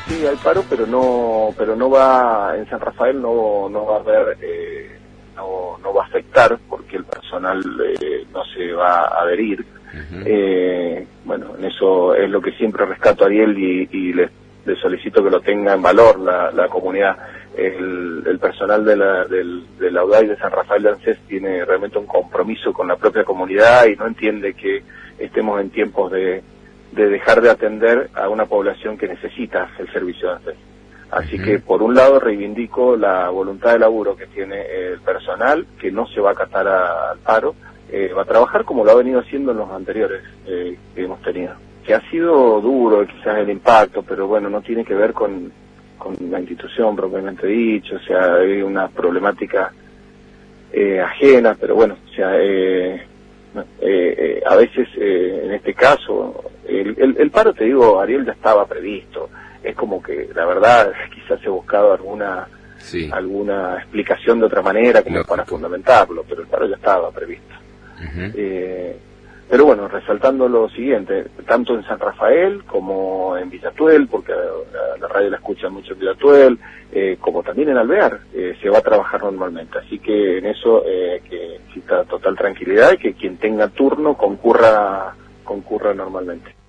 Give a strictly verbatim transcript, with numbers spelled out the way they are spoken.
Sí, hay paro, pero no, pero no va, en San Rafael no, no va a haber, eh, no, no va a afectar porque el personal eh, no se va a adherir. Uh-huh. eh, bueno, en eso es lo que siempre rescato a Ariel y, y les, les solicito que lo tenga en valor la, la comunidad. El, el personal de la, del, del AUDAI de San Rafael de ANSES tiene realmente un compromiso con la propia comunidad y no entiende que estemos en tiempos de, de dejar de atender a una población que necesita el servicio de ANSES. Así uh-huh. que, por un lado, reivindico la voluntad de laburo que tiene el personal, que no se va a acatar a, al paro, eh, va a trabajar como lo ha venido haciendo en los anteriores eh, que hemos tenido. Que ha sido duro quizás el impacto, pero bueno, no tiene que ver con, con la institución propiamente dicho, o sea, hay una problemática eh, ajena, pero bueno, o sea, eh, eh, eh, a veces eh, en este caso, el, el, el paro, te digo, Ariel, ya estaba previsto. Es como que, la verdad, quizás he buscado alguna sí. alguna explicación de otra manera como Lógico. para fundamentarlo, pero el paro ya estaba previsto. Uh-huh. Eh, pero bueno, resaltando lo siguiente, tanto en San Rafael como en Villatuel, porque la, la radio la escuchan mucho en Villatuel, eh, como también en Alvear, eh, se va a trabajar normalmente. Así que en eso eh, que exista total tranquilidad y que quien tenga turno concurra concurra normalmente.